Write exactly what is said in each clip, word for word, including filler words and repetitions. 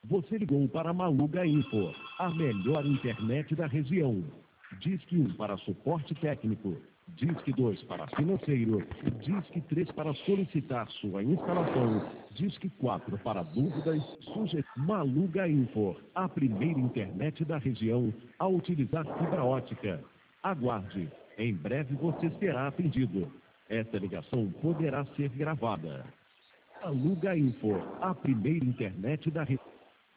Você ligou para a Maluga Info, a melhor internet da região. Disque um para suporte técnico, Disque dois para financeiro, Disque três para solicitar sua instalação, Disque quatro para dúvidas, sugestões. Maluga Info, a primeira internet da região a utilizar fibra ótica. Aguarde, em breve você será atendido. Esta ligação poderá ser gravada. Maluga Info, a primeira internet da região.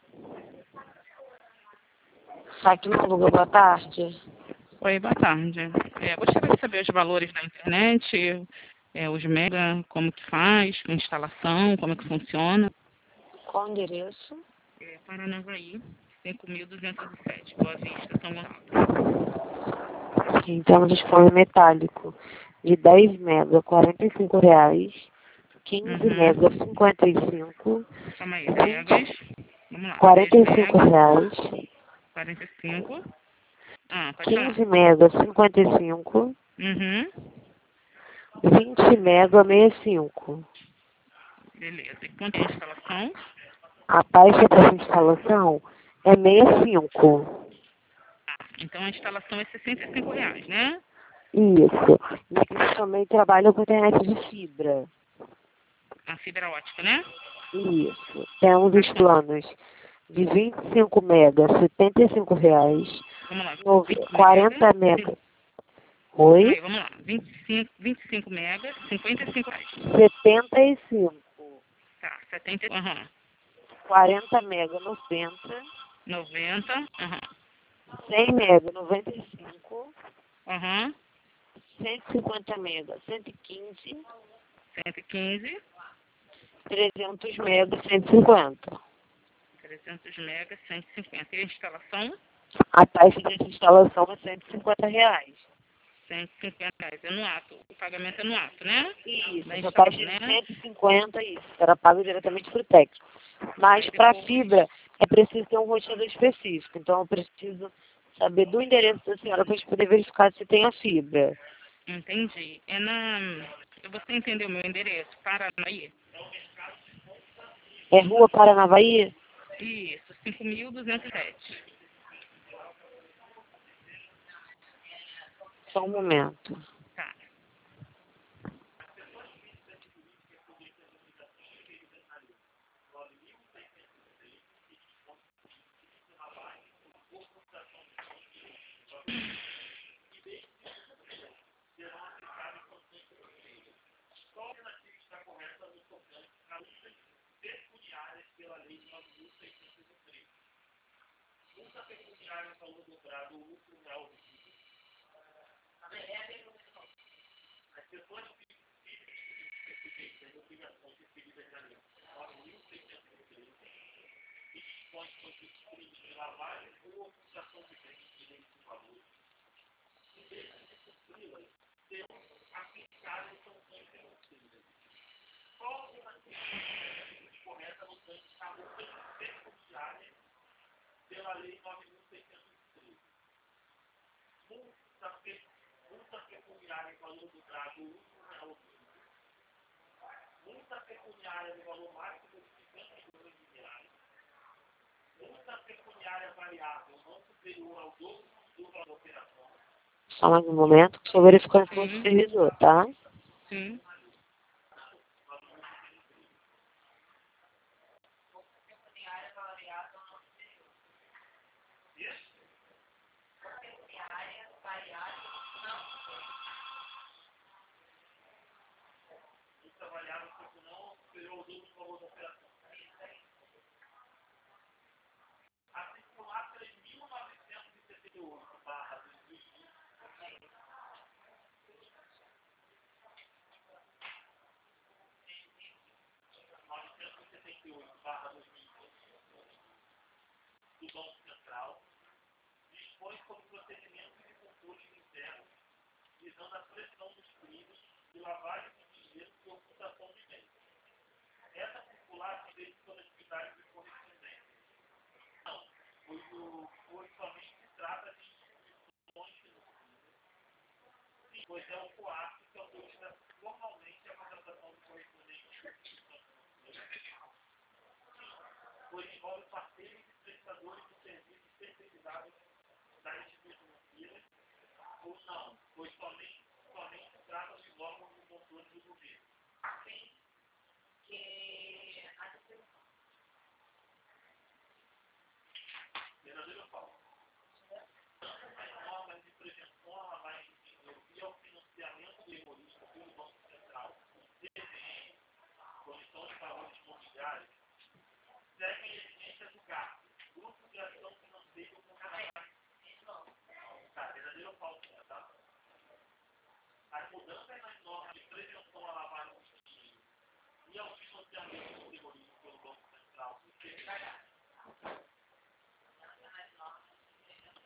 Site Maluga, boa tarde. Oi, boa tarde. É, gostaria de saber os valores da internet, é, os mega, como que faz, a instalação, como que funciona. Qual o endereço? É, Paranavaí, cinco mil duzentos e sete, Boa Vista, São Gonçalo. Então, dispone metálico de dez mega, quarenta e cinco reais. quinze Uhum. mega, cinquenta e cinco. Calma aí, megas. Vamos lá. quarenta e dez cinco megas, reais. quarenta e cinco. Ah, pode quinze falar. mega, cinquenta e cinco. Uhum. vinte mega, sessenta e cinco. Beleza. E quanto é a instalação? A taxa dessa instalação é sessenta e cinco. Ah, então a instalação é sessenta e cinco reais, né? Isso. E eles também trabalham com internet de fibra. A fibra ótica, né? Isso. Temos os planos de vinte e cinco mega, setenta e cinco reais. Vamos lá. No vinte quarenta mega. mega. Oi? Aí, vamos lá. vinte e cinco, vinte e cinco megas, cinquenta e cinco reais. setenta e cinco. Tá, setenta. Aham. quarenta mega, noventa. noventa. Aham. cem mega, noventa e cinco. Aham. cento e cinquenta mega, cento e quinze. cento e quinze. trezentos mega, cento e cinquenta. trezentos megas, cento e cinquenta. E a instalação? A taxa dessa instalação é cento e cinquenta reais. cento e cinquenta reais. É no ato. O pagamento é no ato, né? Isso, Da essa taxa instalação, de né? cento e cinquenta, isso, será pago diretamente para o técnico. Mas para fibra é preciso ter um roteador específico. Então eu preciso saber do endereço da senhora para a gente poder verificar se tem a fibra. Entendi. É na... Você entendeu o meu endereço? Paranavaí? É Rua Paranavaí? Isso, cinco mil duzentos e sete. Só um momento. Tá. Só mais um momento, que estou verificando com o Sim. supervisor, tá? Sim. pois envolve parceiros e prestadores de serviços terceirizados da instituição financeira, ou não, pois somente, somente trata de órgãos de controle do governo. Sim, que a distribuição. Verdadeiro ou falso? As normas de prevenção à lavagem de dinheiro e ao financiamento terrorista pelo Banco Central, C V M, Comissão de Valores Imobiliários, seguem exigências do G A F, Grupo de Ação Financeira com lavagem. Tá, verdadeiro ou falso? Tá? As mudanças nas normas de prevenção à lavagem de dinheiro e ao financiamento